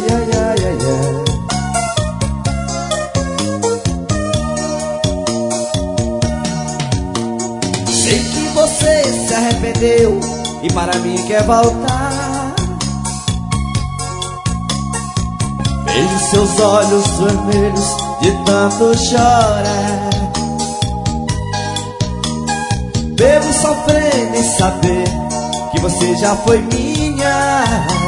ai, ai, ai, ai, ai. Sei que você se arrependeu e para mim quer voltar. Vejo seus olhos vermelhos de tanto chorar. Bebo sofrendo em saber que você já foi minha.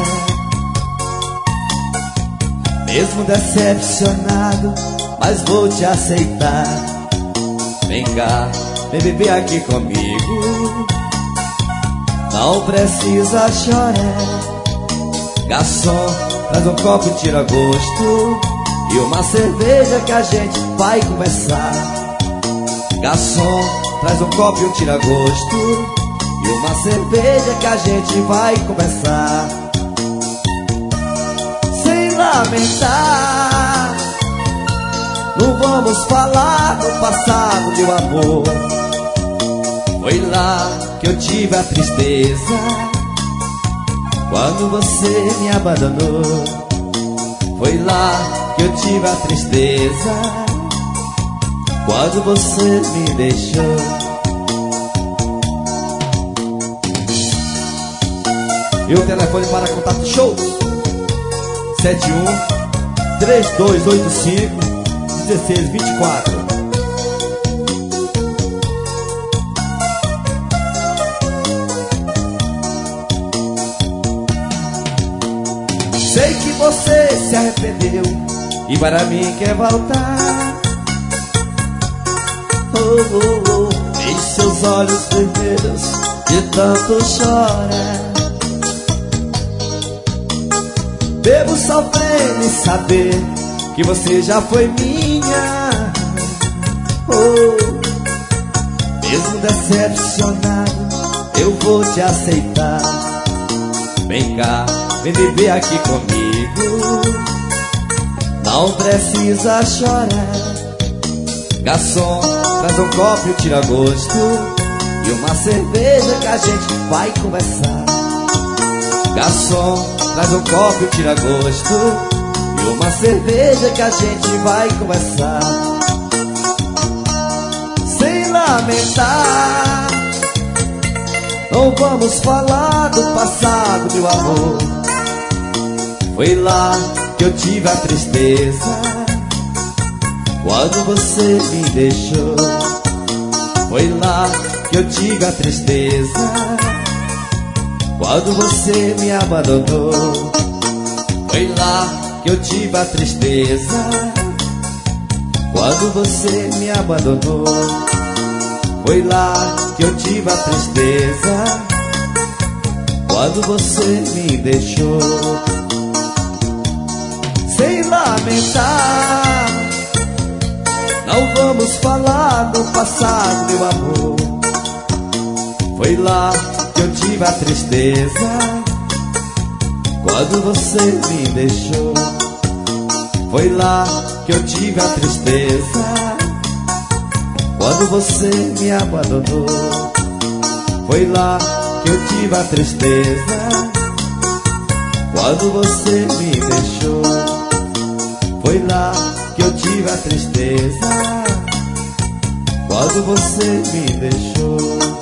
Mesmo decepcionado, mas vou te aceitar. Vem cá, vem beber aqui comigo. Não precisa chorar. Garçom, traz um copo e tira gosto e uma cerveja que a gente vai conversar. Garçom, traz um copo e um tira gosto e uma cerveja que a gente vai conversar. Sem lamentar, não vamos falar do passado, meu amor. Foi lá que eu tive a tristeza, quando você me abandonou. Foi lá que eu tive a tristeza, quando você me deixou. E o telefone para contato shows 71-3285-1624. Sei que você se arrependeu e para mim quer voltar. Oh, oh, oh. Vejo seus olhos vermelhos de tanto chorar. Bebo sofrendo em saber que você já foi minha. Oh, mesmo decepcionado, eu vou te aceitar. Vem cá, vem beber aqui comigo. Não precisa chorar. Garçom, traz um copo e tira gosto e uma cerveja que a gente vai conversar. Garçom, traz um copo e tira gosto e uma cerveja que a gente vai conversar. Sem lamentar, não vamos falar do passado, meu amor. Foi lá que eu tive a tristeza, quando você me deixou. Foi lá que eu tive a tristeza, quando você me abandonou. Foi lá que eu tive a tristeza, quando você me abandonou. Foi lá que eu tive a tristeza, quando você me deixou. Sem lamentar, não vamos falar do passado, meu amor. Foi lá que eu tive a tristeza, quando você me deixou. Foi lá que eu tive a tristeza, quando você me abandonou. Foi lá que eu tive a tristeza, quando você me deixou. Foi lá que eu tive a tristeza, quando você me deixou.